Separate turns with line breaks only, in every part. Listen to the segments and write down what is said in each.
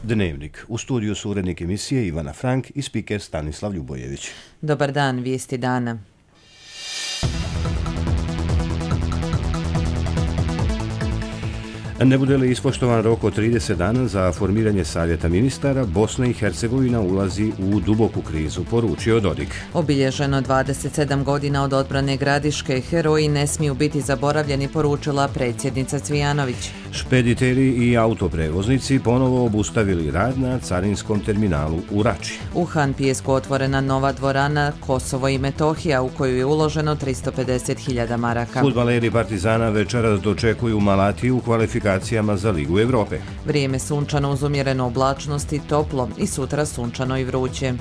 Dnevnik. U studiju su urednik emisije Ivana Frank i spiker Stanislav Ljubojević.
Dobar dan, vijesti dana.
Ne bude li ispoštovan rok od 30 dana za formiranje savjeta ministara, Bosna i Hercegovina ulazi u duboku krizu, poručio Dodik.
Obilježeno 27 godina od odbrane Gradiške, heroji ne smiju biti zaboravljeni, poručila predsjednica Cvijanović.
Špediteri i autoprevoznici ponovo obustavili rad na carinskom terminalu u Rači.
U Han Pijesku otvorena nova dvorana Kosovo i Metohija u koju je uloženo 350.000 maraka.
Fudbaleri Partizana večeras dočekuju Malatiju u kvalifikacijama za Ligu Evrope.
Vrijeme sunčano uz umjerenu oblačnost i toplo i sutra sunčano i vruće.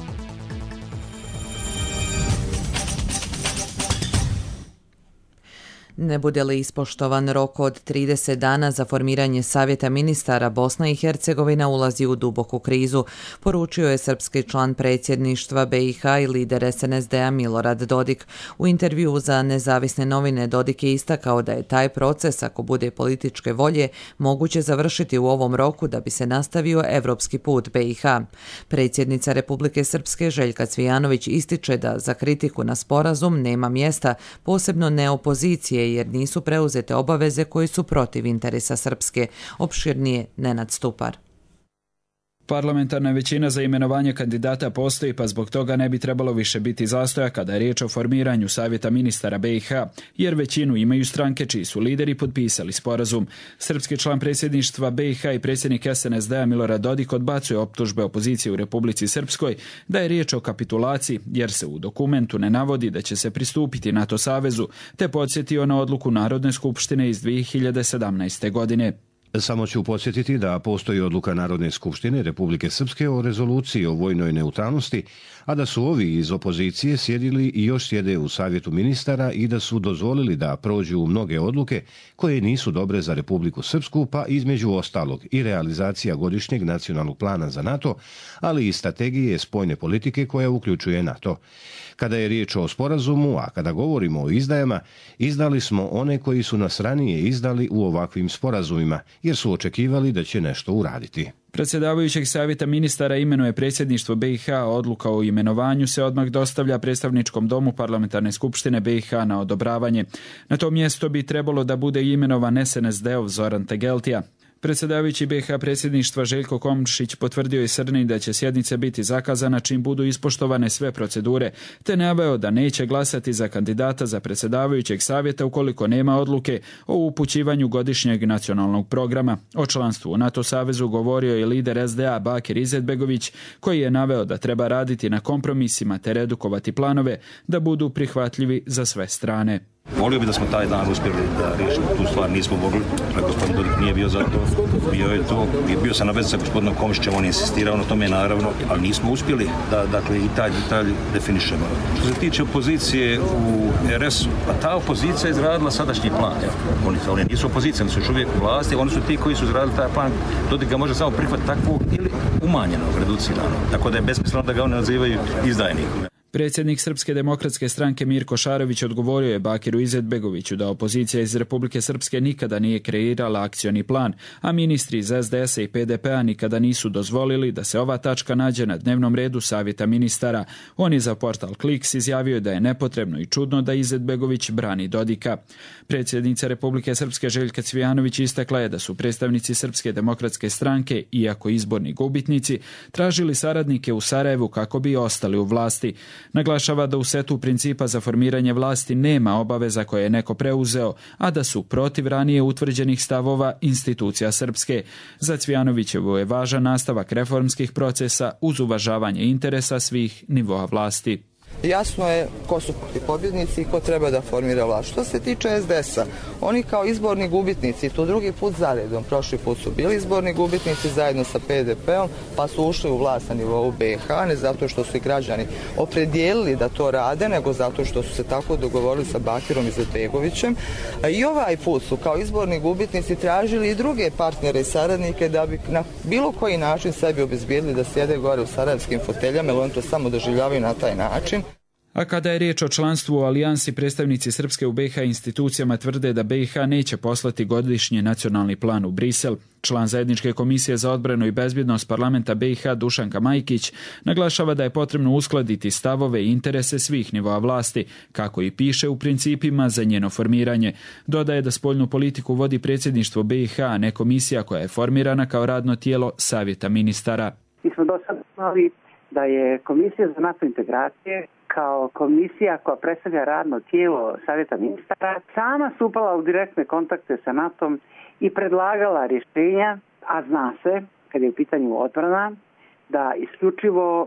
Ne bude li ispoštovan rok od 30 dana za formiranje savjeta ministara, Bosna i Hercegovina ulazi u duboku krizu, poručio je srpski član predsjedništva BiH i lider SNSD-a Milorad Dodik. U intervjuu za Nezavisne novine Dodik je istakao da je taj proces, ako bude političke volje, moguće završiti u ovom roku da bi se nastavio evropski put BiH. Predsjednica Republike Srpske Željka Cvijanović ističe da za kritiku na sporazum nema mjesta, posebno ne opozicije, jer nisu preuzete obaveze koje su protiv interesa Srpske. Opširnije Nenad Stupar.
Parlamentarna većina za imenovanje kandidata postoji, pa zbog toga ne bi trebalo više biti zastoja kada je riječ o formiranju savjeta ministara BiH, jer većinu imaju stranke čiji su lideri potpisali sporazum. Srpski član predsjedništva BiH i predsjednik SNSD-a Milorad Dodik odbacuje optužbe opozicije u Republici Srpskoj da je riječ o kapitulaciji, jer se u dokumentu ne navodi da će se pristupiti NATO savezu, te podsjetio na odluku Narodne skupštine iz 2017. godine.
Samo ću podsjetiti da postoji odluka Narodne skupštine Republike Srpske o rezoluciji o vojnoj neutralnosti, a da su ovi iz opozicije sjedili i još sjede u savjetu ministara i da su dozvolili da prođu mnoge odluke koje nisu dobre za Republiku Srpsku, pa između ostalog i realizacija godišnjeg nacionalnog plana za NATO, ali i strategije spoljne politike koja uključuje NATO. Kada je riječ o sporazumu, a kada govorimo o izdajama, izdali smo one koji su nas ranije izdali u ovakvim sporazumima, jer su očekivali da će nešto uraditi.
Predsjedavajućeg savjeta ministara imenuje predsjedništvo BiH, a odluka o imenovanju se odmah dostavlja predstavničkom domu Parlamentarne skupštine BiH na odobravanje. Na to mjesto bi trebalo da bude imenovan SNSD-ov Zoran Tegeltija. Predsjedavajući BiH predsjedništva Željko Komšić potvrdio je Srni da će sjednice biti zakazana čim budu ispoštovane sve procedure, te naveo da neće glasati za kandidata za predsjedavajućeg savjeta ukoliko nema odluke o upućivanju godišnjeg nacionalnog programa. O članstvu u NATO savezu govorio je lider SDA Bakir Izetbegović, koji je naveo da treba raditi na kompromisima te redukovati planove da budu prihvatljivi za sve strane.
Volio bi da smo taj dan uspjeli da riješimo tu stvar, nismo mogli, gospodin Dodik nije bio za to, bio sam na vezi sa gospodinom Komšićem, on je insistirao na tome naravno, ali nismo uspjeli da i taj detalj definišemo. Što se tiče opozicije u RS-u, pa ta opozicija je izradila sadašnji plan. Oni nisu opozicija, oni su još uvijek u vlasti, oni su ti koji su izradili taj plan, Dodik ga može samo prihvatiti takvog ili umanjenog, reduciranog, tako da je besmisleno da ga oni nazivaju izdajnikom.
Predsjednik Srpske demokratske stranke Mirko Šarović odgovorio je Bakiru Izetbegoviću da opozicija iz Republike Srpske nikada nije kreirala akcioni plan, a ministri iz SDS-a i PDP-a nikada nisu dozvolili da se ova tačka nađe na dnevnom redu savjeta ministara. On je za portal Kliks izjavio da je nepotrebno i čudno da Izetbegović brani Dodika. Predsjednica Republike Srpske Željka Cvijanović istakla je da su predstavnici Srpske demokratske stranke, iako izborni gubitnici, tražili saradnike u Sarajevu kako bi ostali u vlasti. Naglašava da u setu principa za formiranje vlasti nema obaveza koje je neko preuzeo, a da su protiv ranije utvrđenih stavova institucija Srpske. Za Cvijanovićevu je važan nastavak reformskih procesa uz uvažavanje interesa svih nivoa vlasti.
Jasno je ko su pobjednici i ko treba da formira vlast. Što se tiče SDS-a, oni kao izborni gubitnici, to drugi put zaredom, prošli put su bili izborni gubitnici zajedno sa PDP-om, pa su ušli u vlast na nivou BiH, ne zato što su i građani opredijelili da to rade, nego zato što su se tako dogovorili sa Bakirom Izetbegovićem. I ovaj put su kao izborni gubitnici tražili i druge partnere i saradnike da bi na bilo koji način sebi obezbijedili da sjede gore u sarajevskim foteljama, jer oni to samo doživljavaju na taj način.
A kada je riječ o članstvu u alijansi, predstavnici Srpske u BiH institucijama tvrde da BiH neće poslati godišnji nacionalni plan u Brisel. Član Zajedničke komisije za odbranu i bezbjednost parlamenta BiH Dušanka Majkić naglašava da je potrebno uskladiti stavove i interese svih nivoa vlasti, kako i piše u principima za njeno formiranje. Dodaje da spoljnu politiku vodi predsjedništvo BiH, a ne komisija koja je formirana kao radno tijelo Savjeta ministara.
Mi smo do sada znali da je Komisija za NATO integracije kao komisija koja predstavlja radno tijelo Savjeta ministara sama stupala u direktne kontakte sa NATO-om i predlagala rješenja, a zna se, kad je u pitanju odbrana, da isključivo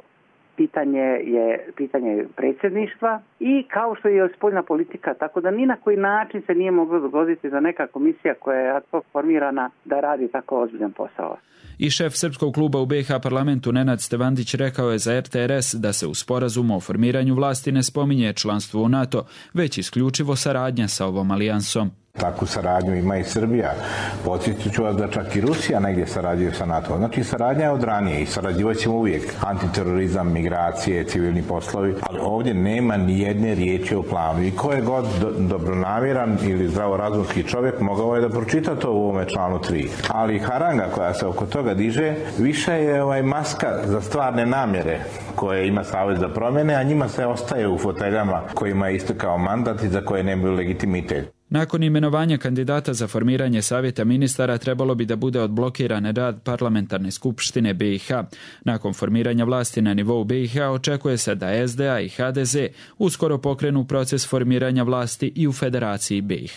pitanje predsjedništva i kao što je spoljna politika, tako da ni na koji način se nije moglo dogoditi da neka komisija koja je ad hoc formirana da radi tako ozbiljan posao.
I šef Srpskog kluba u BiH parlamentu Nenad Stevandić rekao je za RTRS da se u sporazumu o formiranju vlasti ne spominje članstvo u NATO, već isključivo saradnja sa ovom alijansom.
Takvu saradnju ima i Srbija. Podsjetit ću vas da čak i Rusija negdje sarađuje sa NATO. Znači saradnja je od ranije i sarađivat ćemo uvijek. Antiterorizam, migracije, civilni poslovi, ali ovdje nema ni jedne riječi o planu. I ko je god dobronamjeran ili zdravorazumski čovjek mogao je da pročita to u ovome članu 3. Ali haranga koja se oko toga diže više je maska za stvarne namjere koje ima Savez za promjene, a njima se ostaje u foteljama kojima je istekao mandat i za koje nemaju legitimitet.
Nakon imenovanja kandidata za formiranje Savjeta ministara trebalo bi da bude odblokiran rad parlamentarne skupštine BiH. Nakon formiranja vlasti na nivou BiH očekuje se da SDA i HDZ uskoro pokrenu proces formiranja vlasti i u Federaciji BiH.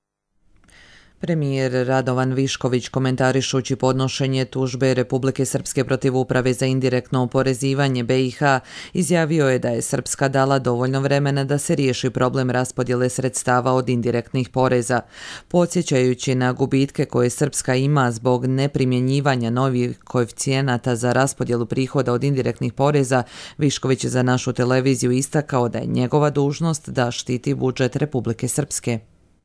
Premijer Radovan Višković, komentarišući podnošenje tužbe Republike Srpske protiv Uprave za indirektno oporezivanje BiH, izjavio je da je Srpska dala dovoljno vremena da se riješi problem raspodjele sredstava od indirektnih poreza. Podsjećajući na gubitke koje Srpska ima zbog neprimjenjivanja novih koeficijenata za raspodjelu prihoda od indirektnih poreza, Višković je za našu televiziju istakao da je njegova dužnost da štiti budžet Republike Srpske.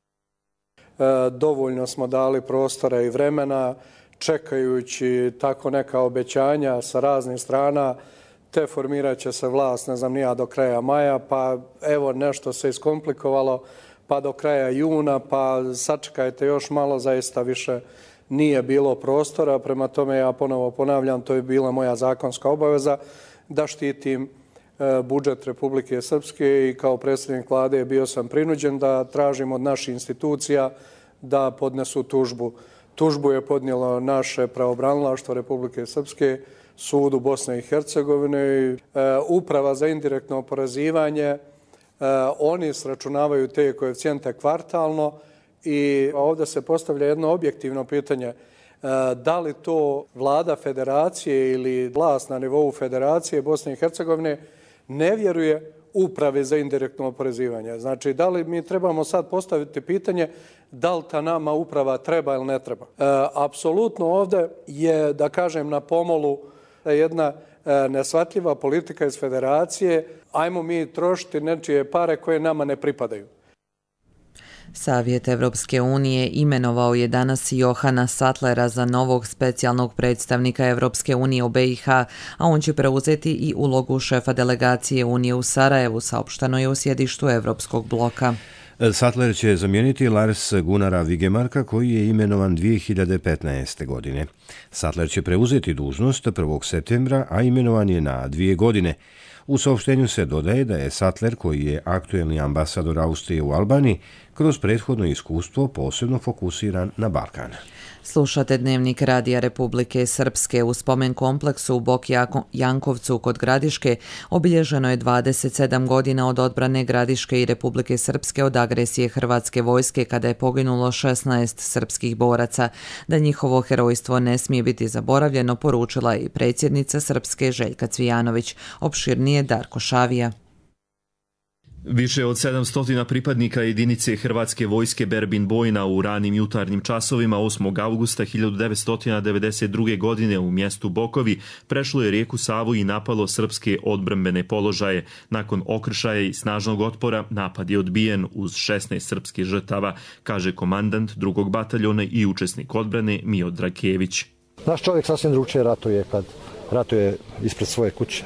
Dovoljno smo dali prostora i vremena čekajući tako neka obećanja sa raznih strana, te formirat će se vlast, ne znam nija, do kraja maja, pa evo nešto se iskomplikovalo, pa do kraja juna, pa sačekajte još malo, zaista više nije bilo prostora, prema tome ja ponovo ponavljam, to je bila moja zakonska obaveza da štitim budžet Republike Srpske i kao predsjednik vlade bio sam prinuđen da tražim od naših institucija da podnesu tužbu. Tužbu je podnijelo naše pravobranilaštvo Republike Srpske, sudu Bosne i Hercegovine, Uprava za indirektno oporezivanje. Oni sračunavaju te koeficijente kvartalno i ovdje se postavlja jedno objektivno pitanje. Da li to vlada federacije ili vlast na nivou federacije Bosne i Hercegovine ne vjeruje Upravi za indirektno oporezivanje? Znači, da li mi trebamo sad postaviti pitanje da li ta nama uprava treba ili ne treba? Apsolutno ovdje je, da kažem, na pomolu jedna neshvatljiva politika iz federacije. Ajmo mi trošiti nečije pare koje nama ne pripadaju.
Savjet Evropske unije imenovao je danas Johana Sattlera za novog specijalnog predstavnika Evropske unije u BiH, a on će preuzeti i ulogu šefa delegacije Unije u Sarajevu, saopšteno je u sjedištu Evropskog bloka.
Sattler će zamijeniti Lars Gunnara Vigemarka koji je imenovan 2015. godine. Sattler će preuzeti dužnost 1. septembra, a imenovan je na 2 godine. U saopštenju se dodaje da je Sattler, koji je aktuelni ambasador Austrije u Albaniji, kroz prethodno iskustvo posebno fokusiran na Balkan.
Slušate Dnevnik Radija Republike Srpske. U spomen kompleksu u Bok Jankovcu kod Gradiške obilježeno je 27 godina od odbrane Gradiške i Republike Srpske od agresije hrvatske vojske kada je poginulo 16 srpskih boraca. Da njihovo herojstvo ne smije biti zaboravljeno, poručila je i predsjednica Srpske Željka Cvijanović. Opširnije Darko Šavija.
Više od 700 pripadnika jedinice Hrvatske vojske Berbin Bojna u ranim jutarnjim časovima 8. augusta 1992. godine u mjestu Bokovi prešlo je rijeku Savu i napalo srpske odbrambene položaje. Nakon okršaja i snažnog otpora napad je odbijen uz 16 srpskih žrtava, kaže komandant 2. bataljona i učesnik odbrane Miodrag Kević.
Naš čovjek sasvim drugčije ratuje kad ratuje ispred svoje kuće.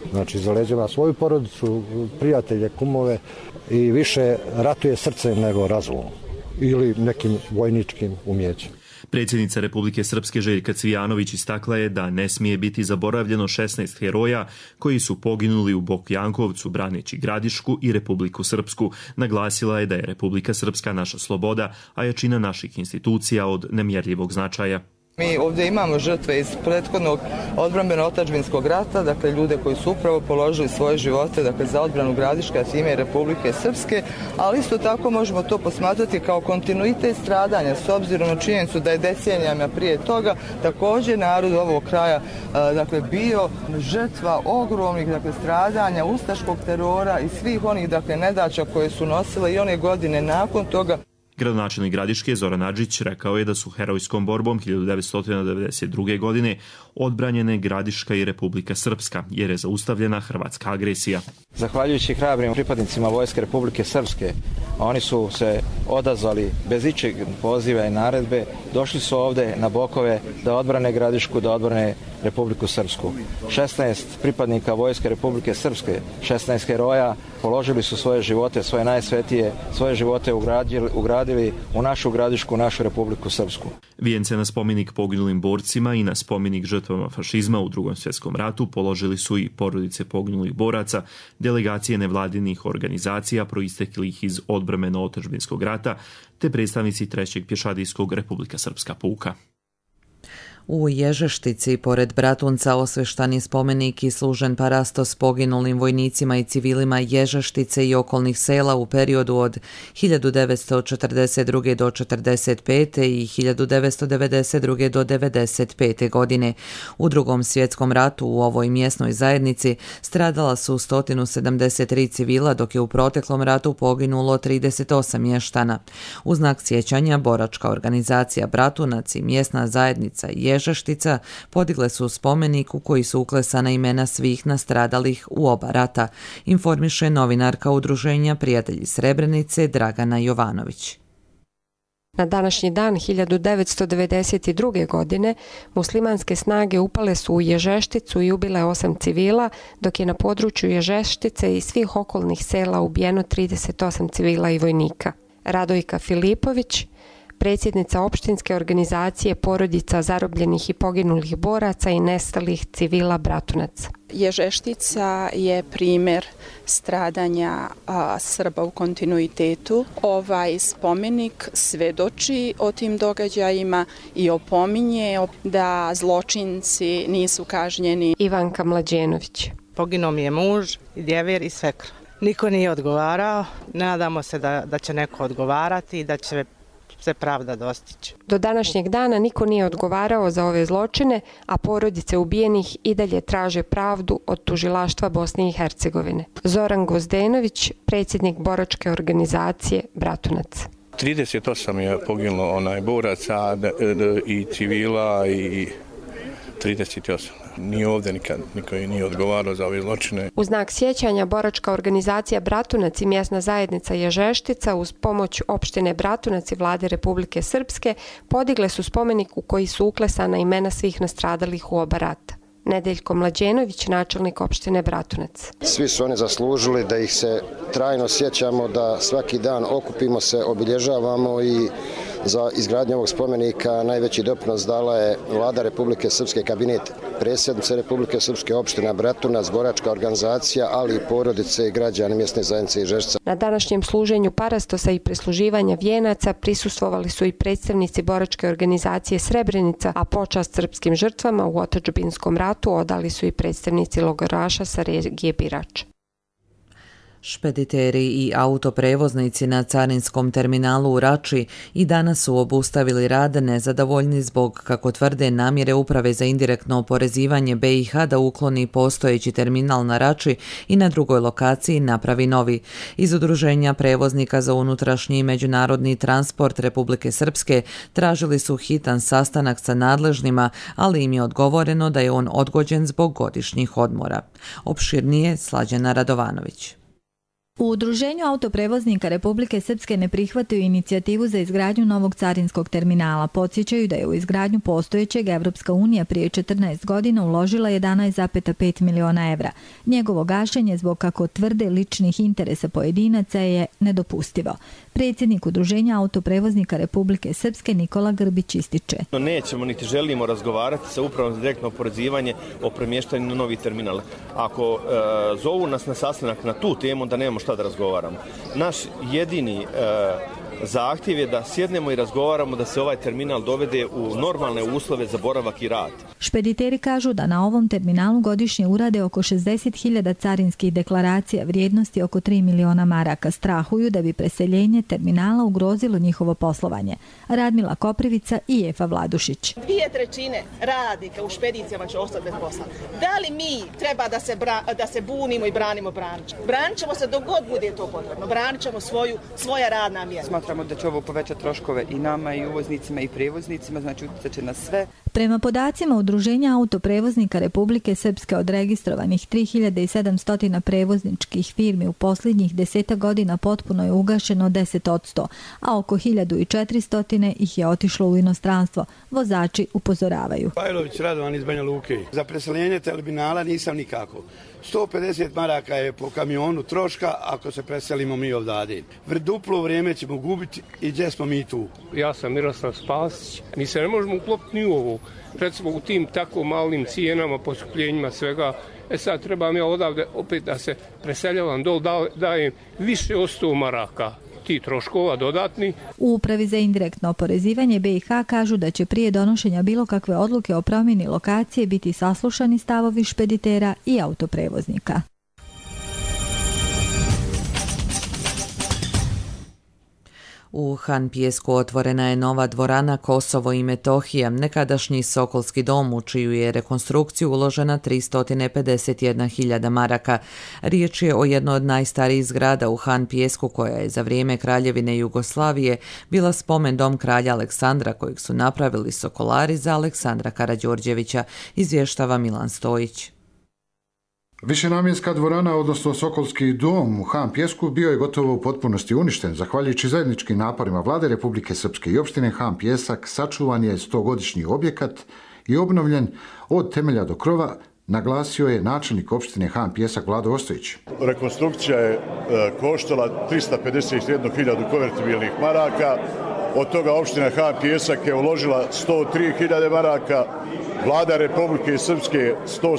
Znači za leđima svoju porodicu, prijatelje, kumove i više ratuje srcem nego razumom ili nekim vojničkim umjećem.
Predsjednica Republike Srpske Željka Cvijanović istakla je da ne smije biti zaboravljeno 16 heroja koji su poginuli u Bokjankovcu braneći Gradišku i Republiku Srpsku. Naglasila je da je Republika Srpska naša sloboda, a jačina naših institucija od nemjerljivog značaja.
Mi ovdje imamo žrtve iz prethodnog odbrambeno-otadžbinskog rata, dakle ljude koji su upravo položili svoje živote za odbranu Gradiške, a time i Republike Srpske, ali isto tako možemo to posmatrati kao kontinuitet stradanja s obzirom na činjenicu da je decenijama prije toga također narod ovog kraja bio žrtva ogromnih stradanja, ustaškog terora i svih onih nedaća koje su nosile i one godine nakon toga.
Gradonačelnik Gradiške Zoran Adžić rekao je da su herojskom borbom 1992. godine odbranjene Gradiška i Republika Srpska, jer je zaustavljena hrvatska agresija.
Zahvaljujući hrabrim pripadnicima Vojske Republike Srpske, oni su se odazvali bez ičeg poziva i naredbe, došli su ovde na Bokove da odbrane Gradišku, da odbrane Republiku Srpsku. 16 pripadnika Vojske Republike Srpske, 16 heroja, položili su svoje živote, svoje najsvetije, svoje živote ugradili u našu Gradišku, našu Republiku Srpsku.
Vijence na spomenik poginulim borcima i na spomenik žrtvama fašizma u Drugom svjetskom ratu položili su i porodice poginulih boraca, delegacije nevladinih organizacija proisteklih iz odbrambeno-otadžbinskog rata, te predstavnici 3. pješadijskog Republika Srpska puka.
U Ježeštici, pored Bratunca, osveštan je spomenik i služen parastos poginulim vojnicima i civilima Ježeštice i okolnih sela u periodu od 1942. do 1945. i 1992. do 1995. godine. U Drugom svjetskom ratu u ovoj mjesnoj zajednici stradala su 173 civila, dok je u proteklom ratu poginulo 38 mještana. U znak sjećanja, boračka organizacija Bratunac i mjesna zajednica Ježeštica podigle su spomenik u koji su uklesana imena svih nastradalih u oba rata, informiše novinarka Udruženja Prijatelji Srebrenice Dragana Jovanović.
Na današnji dan 1992. godine muslimanske snage upale su u Ježešticu i ubile 8 civila, dok je na području Ježeštice i svih okolnih sela ubijeno 38 civila i vojnika. Radojka Filipović, predsjednica opštinske organizacije porodica zarobljenih i poginulih boraca i nestalih civila Bratunac.
Ježeštica je primjer stradanja Srba u kontinuitetu. Ovaj spomenik svedoči o tim događajima i opominje da zločinci nisu kažnjeni.
Ivanka Mlađenović.
Poginuo mi je muž, djever i svekr. Niko nije odgovarao. Nadamo se da će neko odgovarati i da će se pravda dostići.
Do današnjeg dana niko nije odgovarao za ove zločine, a porodice ubijenih i dalje traže pravdu od tužilaštva Bosne i Hercegovine. Zoran Gozdenović, predsjednik boračke organizacije Bratunac.
38 je poginulo boraca i civila i 38. Nije ovdje niko nije odgovarao za ove zločine.
U znak sjećanja boračka organizacija Bratunac i mjesna zajednica Ježeštica uz pomoć opštine Bratunac i vlade Republike Srpske podigle su spomenik u koji su uklesana imena svih nastradalih u oba rata. Nedeljko Mlađenović, načelnik opštine Bratunac.
Svi su oni zaslužili da ih se trajno sjećamo, da svaki dan okupimo se, obilježavamo i za izgradnju ovog spomenika najveći doprinos dala je vlada Republike Srpske, kabinet predsjednice Republike Srpske, opština Bratunac, boračka organizacija, ali i porodice i građani mjesne zajednice Ježeštica.
Na današnjem služenju parastosa i prisluživanja vijenaca prisustvovali su i predstavnici boračke organizacije Srebrenica, a počast srpskim žrtvama u otadžbinskom ratu odali su i predstavnici logoraša sa regije Birač.
Špediteri i autoprevoznici na carinskom terminalu u Rači i danas su obustavili rad nezadovoljni zbog, kako tvrde, namjere Uprave za indirektno oporezivanje BiH da ukloni postojeći terminal na Rači i na drugoj lokaciji napravi novi. Iz Udruženja prevoznika za unutrašnji i međunarodni transport Republike Srpske tražili su hitan sastanak sa nadležnima, ali im je odgovoreno da je on odgođen zbog godišnjih odmora. Opširnije Slađana Radovanović.
U Udruženju autoprevoznika Republike Srpske ne prihvataju inicijativu za izgradnju novog carinskog terminala. Podsjećaju da je u izgradnju postojećeg Evropska unija prije 14 godina uložila 11,5 miliona evra. Njegovo gašenje zbog, kako tvrde, ličnih interesa pojedinaca je nedopustivo. Predsjednik Udruženja autoprevoznika Republike Srpske Nikola Grbić ističe.
Nećemo niti želimo razgovarati sa upravom za direktno oporezivanje o premještanju na novi terminal. Ako zovu nas na sastanak na tu temu, da nemamo šta da razgovaramo. Naš jedini zahtjev je da sjednemo i razgovaramo da se ovaj terminal dovede u normalne uslove za boravak i rad.
Špediteri kažu da na ovom terminalu godišnje urade oko 60.000 carinskih deklaracija vrijednosti oko 3 miliona maraka. Strahuju da bi preseljenje terminala ugrozilo njihovo poslovanje. Radmila Koprivica i Efa Vladušić.
2/3 radnika u špedicijama će ostati bez posla. Da li mi treba da se bunimo i branimo Branč? Branit ćemo se dok god bude to potrebno. Branit ćemo svoja radna mjesta.
Smatramo da će ovo povećati troškove i nama i uvoznicima i prevoznicima, znači utjecat će na sve.
Prema podacima Udruženja autoprevoznika Republike Srpske od registrovanih 3700 prevozničkih firmi u posljednjih 10 godina potpuno je ugašeno 10%, a oko 1400 ih je otišlo u inostranstvo. Vozači upozoravaju.
Pajlović Radovan iz Banja Luke. Za preseljenje terminala nisam nikako. 150 maraka je po kamionu troška ako se preselimo mi ovdje. Duplo vrijeme ćemo gubiti i gdje smo mi tu.
Ja sam Miroslav Spasić. Mi se ne možemo uklopiti ni u ovo. Recimo u tim tako malim cijenama, poskupljenjima svega. Sad trebam ja odavde opet da se preseljavam dol, dajem više od 100 maraka. Ti troškova dodatni.
U Upravi za indirektno oporezivanje BiH kažu da će prije donošenja bilo kakve odluke o promjeni lokacije biti saslušani stavovi špeditera i autoprevoznika.
U Han Pijesku otvorena je nova dvorana Kosovo i Metohija, nekadašnji Sokolski dom u čiju je rekonstrukciju uložena 351.000 maraka. Riječ je o jednoj od najstarijih zgrada u Han Pijesku koja je za vrijeme Kraljevine Jugoslavije bila spomen dom kralja Aleksandra kojeg su napravili Sokolari za Aleksandra Karađorđevića, izvještava Milan Stojić.
Višenamjenska dvorana, odnosno Sokolski dom u Han Pijesku, bio je gotovo u potpunosti uništen. Zahvaljujući zajedničkim naporima Vlade Republike Srpske i opštine Han Pijesak, sačuvan je 100-godišnji objekat i obnovljen od temelja do krova, naglasio je načelnik opštine Han Pijesak Vlado Ostojić.
Rekonstrukcija je koštala 351.000 konvertibilnih maraka, od toga opština Han Pijesak je uložila 103.000 maraka, Vlada Republike Srpske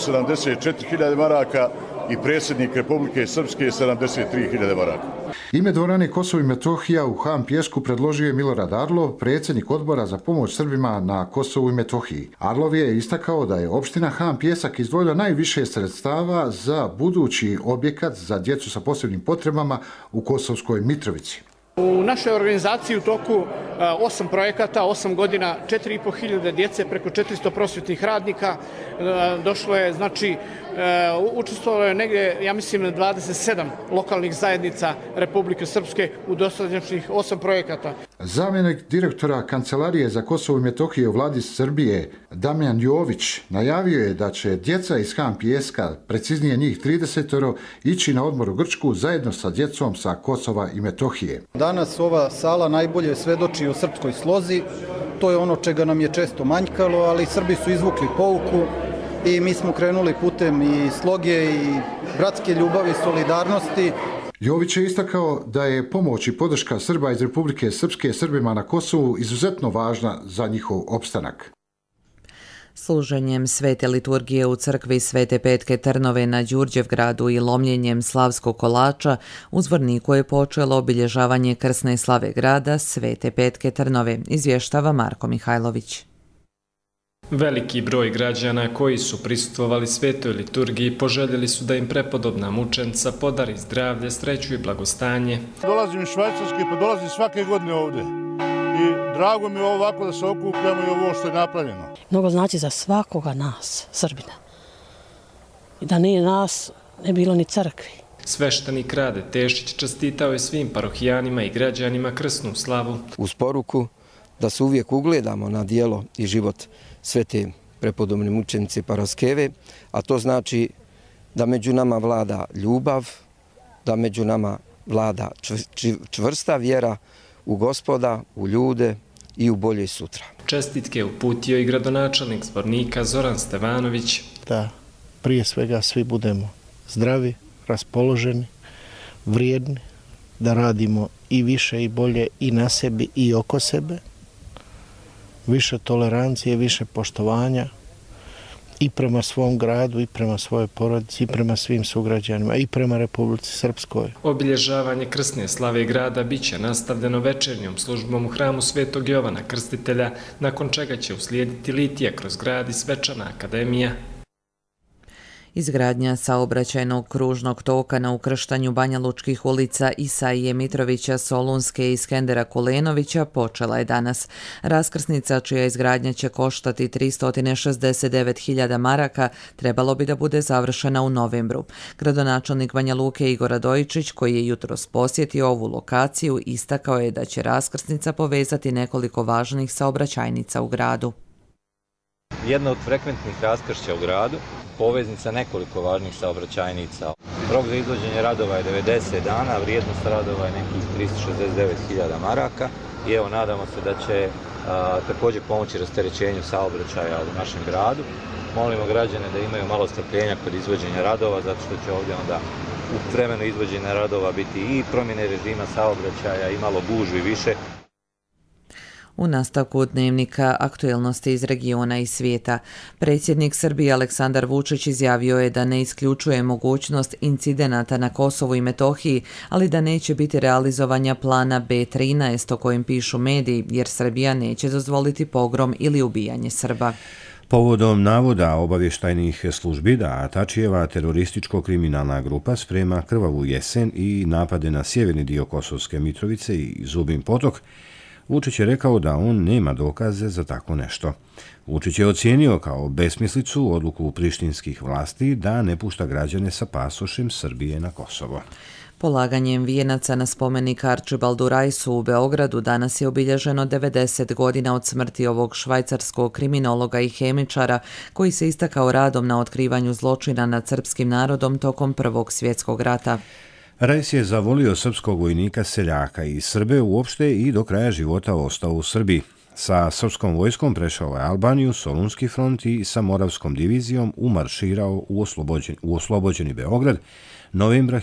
174.000 maraka i predsjednik Republike Srpske 73.000 maraka.
Ime dvorane Kosovo i Metohija u Han Pijesku predložio je Milorad Arlov, predsjednik odbora za pomoć Srbima na Kosovu i Metohiji. Arlov je istakao da je opština Han Pijesak izdvojila najviše sredstava za budući objekat za djecu sa posebnim potrebama u Kosovskoj Mitrovici.
U našoj organizaciji u toku 8 projekata, 8 godina, 4.500 djece, preko 400 prosvjetnih radnika. Došlo je, znači, učestvovalo je negdje, ja mislim, 27 lokalnih zajednica Republike Srpske u dosadašnjih 8 projekata.
Zamjenik direktora Kancelarije za Kosovo i Metohiju u Vladi Srbije, Damjan Jović, najavio je da će djeca iz Han Pijeska, preciznije njih 30, ići na odmor u Grčku zajedno sa djecom sa Kosova i Metohije.
Danas ova sala najbolje svedoči o srpskoj slozi. To je ono čega nam je često manjkalo, ali Srbi su izvukli pouku i mi smo krenuli putem i sloge i bratske ljubavi, solidarnosti.
Jović je istakao da je pomoć i podrška Srba iz Republike Srpske Srbima na Kosovu izuzetno važna za njihov opstanak.
Služenjem svete liturgije u crkvi Svete Petke Trnove na Đurđevgradu i lomljenjem slavskog kolača u Zvorniku je počelo obilježavanje krsne slave grada Svete Petke Trnove, izvještava Marko Mihajlović.
Veliki broj građana koji su prisustvovali svetoj liturgiji poželjeli su da im prepodobna mučenica podari zdravlje, sreću i blagostanje.
Dolazim iz Švajcarske, pa dolazim svake godine ovdje. I drago mi je ovako da se okupljamo i ovo što je napravljeno.
Mnogo znači za svakoga nas, Srbina. I da nije nas, ne bilo ni crkvi.
Sveštenik Rade Tešić čestitao je svim parohijanima i građanima krsnu slavu.
Uz poruku da se uvijek ugledamo na dijelo i život svete prepodobne mučenice Paraskeve, a to znači da među nama vlada ljubav, da među nama vlada čvrsta vjera u Gospoda, u ljude i u bolje sutra.
Čestitke uputio i gradonačelnik Zvornika Zoran Stevanović.
Da prije svega svi budemo zdravi, raspoloženi, vrijedni, da radimo i više i bolje i na sebi i oko sebe, više tolerancije, više poštovanja i prema svom gradu, i prema svojoj porodici, i prema svim sugrađanima, i prema Republici Srpskoj.
Obilježavanje krsne slave grada biće nastavljeno večernjom službom u hramu Svetog Jovana Krstitelja, nakon čega će uslijediti litija kroz grad i svečana akademija.
Izgradnja saobraćajnog kružnog toka na ukrštanju Banja Lučkih ulica Isaije Mitrovića, Solunske i Skendera Kulenovića počela je danas. Raskrsnica, čija izgradnja će koštati 369.000 maraka, trebalo bi da bude završena u novembru. Gradonačelnik Banja Luke Igor Radojičić, koji je jutros posjetio ovu lokaciju, istakao je da će raskrsnica povezati nekoliko važnih saobraćajnica u gradu.
Jedna od frekventnih raskršća u gradu, poveznica nekoliko važnih saobraćajnica. Rok za izvođenje radova je 90 dana, vrijednost radova je nekih 369.000 maraka i evo nadamo se da će također pomoći rasterećenju saobraćaja u našem gradu. Molimo građane da imaju malo strpljenja kod izvođenja radova, zato što će ovdje onda u vremenu izvođenja radova biti i promjene režima saobraćaja i malo gužvi više.
U nastavku dnevnika aktuelnosti iz regiona i svijeta, predsjednik Srbije Aleksandar Vučić izjavio je da ne isključuje mogućnost incidenata na Kosovu i Metohiji, ali da neće biti realizovanja plana B13 o kojem pišu mediji, jer Srbija neće dozvoliti pogrom ili ubijanje Srba.
Povodom navoda obavještajnih službi da Tačijeva terorističko-kriminalna grupa sprema krvavu jesen i napade na sjeverni dio Kosovske Mitrovice i Zubin potok, Vučić je rekao da on nema dokaze za tako nešto. Vučić je ocijenio kao besmislicu odluku prištinskih vlasti da ne pušta građane sa pasošem Srbije na Kosovo.
Polaganjem vijenaca na spomenik Arčibaldu Rajsu u Beogradu danas je obilježeno 90 godina od smrti ovog švajcarskog kriminologa i hemičara koji se istakao radom na otkrivanju zločina nad srpskim narodom tokom Prvog svjetskog rata.
Rajs je zavolio srpskog vojnika seljaka i Srbe uopšte i do kraja života ostao u Srbiji. Sa srpskom vojskom prešao je Albaniju, Solunski front i sa Moravskom divizijom umarširao u oslobođeni Beograd novembra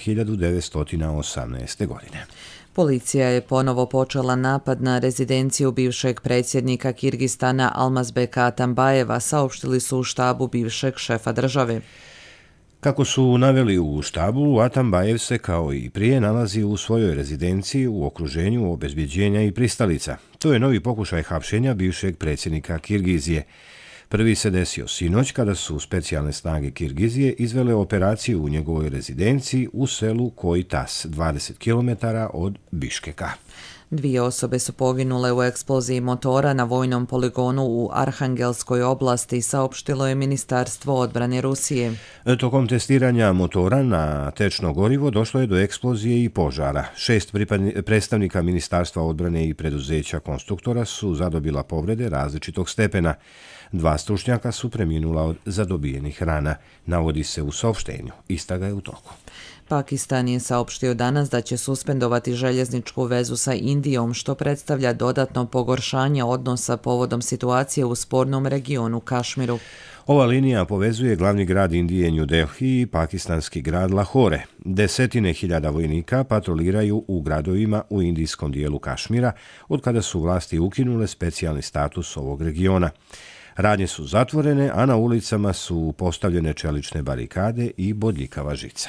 1918. godine.
Policija je ponovo počela napad na rezidenciju bivšeg predsjednika Kirgistana Almazbeka Atambajeva, saopštili su u štabu bivšeg šefa države.
Kako su naveli u štabu, Atambajev se kao i prije nalazi u svojoj rezidenciji u okruženju obezbjeđenja i pristalica. To je novi pokušaj hapšenja bivšeg predsjednika Kirgizije. Prvi se desio sinoć kada su specijalne snage Kirgizije izvele operaciju u njegovoj rezidenciji u selu Kojitas, 20 km od Biškeka.
2 osobe su poginule u eksploziji motora na vojnom poligonu u Arhangelskoj oblasti, saopštilo je Ministarstvo odbrane Rusije.
Tokom testiranja motora na tečno gorivo došlo je do eksplozije i požara. 6 predstavnika Ministarstva odbrane i preduzeća konstruktora su zadobila povrede različitog stepena. 2 stručnjaka su preminula od zadobijenih rana, navodi se u saopštenju. Istraga je u toku.
Pakistan je saopštio danas da će suspendovati željezničku vezu sa Indijom, što predstavlja dodatno pogoršanje odnosa povodom situacije u spornom regionu Kašmiru.
Ova linija povezuje glavni grad Indije New Delhi i pakistanski grad Lahore. 10.000 vojnika patroliraju u gradovima u indijskom dijelu Kašmira, od kada su vlasti ukinule specijalni status ovog regiona. Radnje su zatvorene, a na ulicama su postavljene čelične barikade i bodljikava žica.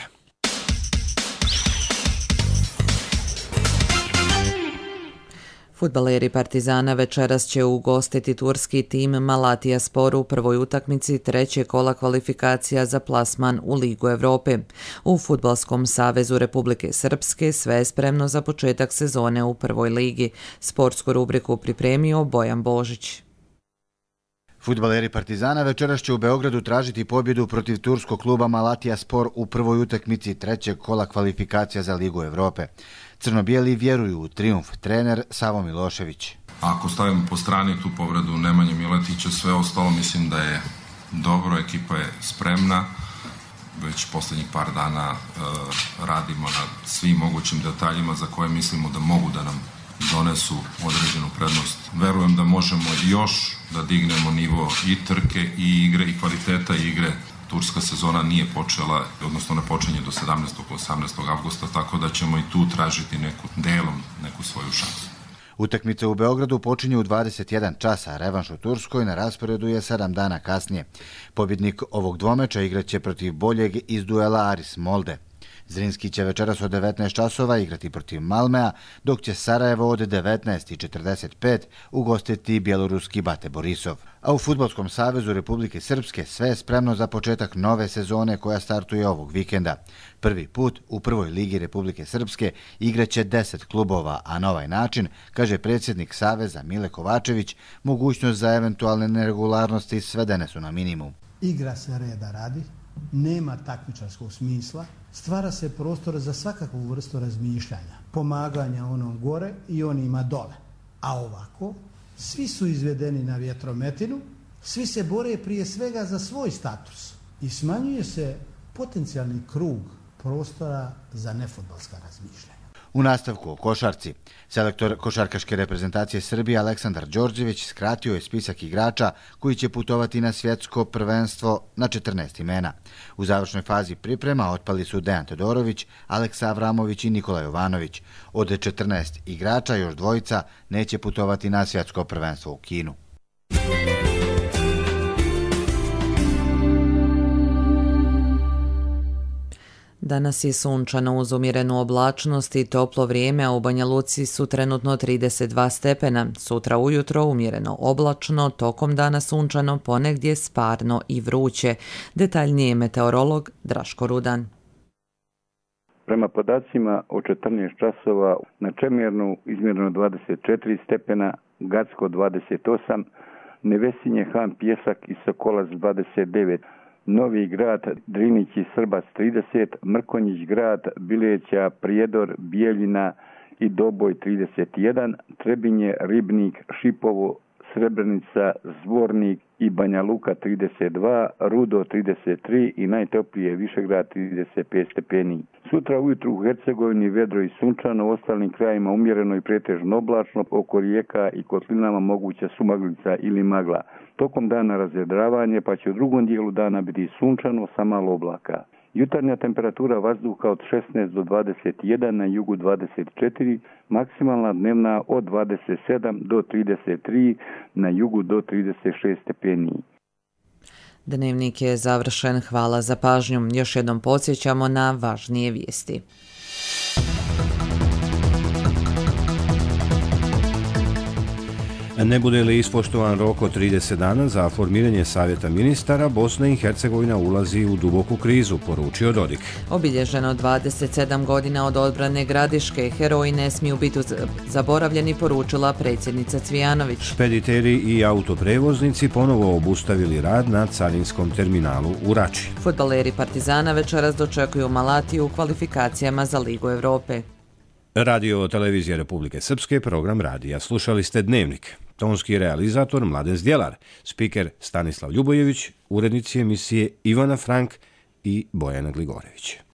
Fudbaleri Partizana večeras će ugostiti turski tim Malatija Spor u prvoj utakmici 3. kola kvalifikacija za plasman u Ligu Evrope. U Fudbalskom savezu Republike Srpske sve je spremno za početak sezone u prvoj ligi. Sportsku rubriku pripremio Bojan Božić.
Fudbaleri Partizana večeras će u Beogradu tražiti pobjedu protiv turskog kluba Malatija Spor u prvoj utakmici 3. kola kvalifikacija za Ligu Evrope. Crno-bijeli vjeruju u trijumf, trener Savo Milošević.
Ako stavimo po strani tu povredu Nemanje Miletića, sve ostalo mislim da je dobro, ekipa je spremna već posljednjih par dana radimo na svim mogućim detaljima za koje mislimo da mogu da nam donesu određenu prednost. Verujem da možemo još da dignemo nivo i trke i igre i kvaliteta igre. Turska sezona nije počela, odnosno ne počinje do 17. 18. avgusta, tako da ćemo i tu tražiti neku svoju šansu.
Utakmica u Beogradu počinje u 21 časa, a revanš u Turskoj na rasporedu je 7 dana kasnije. Pobjednik ovog dvomeča igraće protiv boljeg iz duela Aris Molde. Zrinski će večeras od 19 časova igrati protiv Malmea, dok će Sarajevo od 19:45 ugostiti bjeloruski Bate Borisov. A u Fudbalskom savezu Republike Srpske sve je spremno za početak nove sezone koja startuje ovog vikenda. Prvi put u prvoj ligi Republike Srpske igraće 10 klubova, a na ovaj način, kaže predsjednik Saveza Mile Kovačević, mogućnost za eventualne neregularnosti svedene su na minimum.
Igra se reda radi, nema takmičarskog smisla, stvara se prostor za svakakvu vrstu razmišljanja, pomaganja onom gore i onima dole. A ovako, svi su izvedeni na vjetrometinu, svi se bore prije svega za svoj status i smanjuje se potencijalni krug prostora za nefudbalska razmišljanja.
U nastavku o košarci, selektor košarkaške reprezentacije Srbije Aleksandar Đorđević skratio je spisak igrača koji će putovati na svjetsko prvenstvo na 14 imena. U završnoj fazi priprema otpali su Dejan Todorović, Aleksa Avramović i Nikola Jovanović. Od 14 igrača još dvojica neće putovati na svjetsko prvenstvo u Kinu.
Danas je sunčano uz umjerenu oblačnost i toplo vrijeme, a u Banja Luci su trenutno 32 stepena. Sutra ujutro umjereno oblačno, tokom dana sunčano, ponegdje sparno i vruće. Detaljnije meteorolog Draško Rudan.
Prema podacima o 14 časova na Čemirnu izmjereno 24 stepena, Gacko 28, Nevesinje, Han Pjesak i Sokolac 29, Novi Grad, Drinić i Srbac 30, Mrkonjić Grad, Bileća, Prijedor, Bijeljina i Doboj 31, Trebinje, Ribnik, Šipovo, Srebrenica, Zvornik i Banja Luka 32, Rudo 33 i najtoplije Višegrad 35 stepeni. Sutra ujutru u Hercegovini vedro i sunčano, u ostalim krajima umjereno i pretežno oblačno, oko rijeka i kotlinama moguća sumaglica ili magla. Tokom dana razvedravanje, pa će u drugom dijelu dana biti sunčano sa malo oblaka. Jutarnja temperatura vazduha od 16 do 21, na jugu 24, maksimalna dnevna od 27 do 33, na jugu do 36 stepeni.
Dnevnik je završen, hvala za pažnju. Još jednom podsjećamo na važnije vijesti.
Ne bude li ispoštovan rok od 30 dana za formiranje Savjeta ministara, Bosna i Hercegovina ulazi u duboku krizu, poručio Dodik.
Obilježeno 27 godina od odbrane Gradiške, heroji ne smiju biti zaboravljeni, poručila predsjednica Cvijanović.
Špediteri i autoprevoznici ponovo obustavili rad na carinskom terminalu u Rači.
Fudbaleri Partizana večeras dočekuju Malatiju u kvalifikacijama za Ligu Evrope.
Radio Televizija Republike Srpske, program radija. Slušali ste Dnevnik. Tonski realizator Mladen Zdjelar, spiker Stanislav Ljubojević, urednici emisije Ivana Frank i Bojana Gligorević.